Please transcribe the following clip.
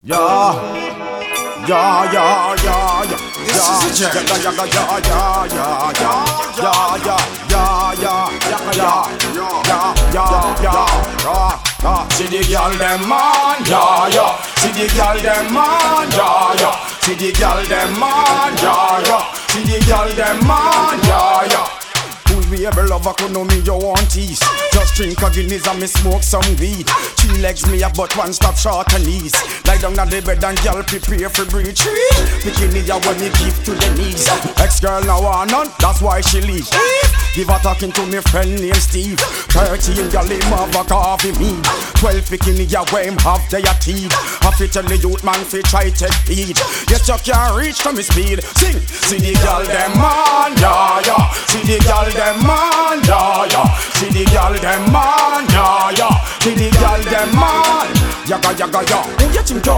Yeah, yeah, yeah, yeah, yeah. This is a jam. See the girl them man, yeah, yeah. See the girl them man, yeah, yeah. See the girl them man, yeah, yeah. See the girl them man, yeah, yeah. We ever love a could know me you want tease. Just drink a Guinness and me smoke some weed. 3 legs me a but one stop short and knees. Lie down on the bed and girl prepare for breach. Bikini ya when me give to the knees. Ex-girl now want none, that's why she leave. Give her talking to me friend named Steve. 13 girl him have a coffee me. 12 bikini ya where him have their teeth. Have to tell the youth man fi try take feed. Yes you can't reach to me speed. Sing, see the girl them man, yeah, yeah. See the girl them man, yeah, yeah. See the girl them man, yeah, yeah. See the girl them man, yaga yaga ya. Who you think you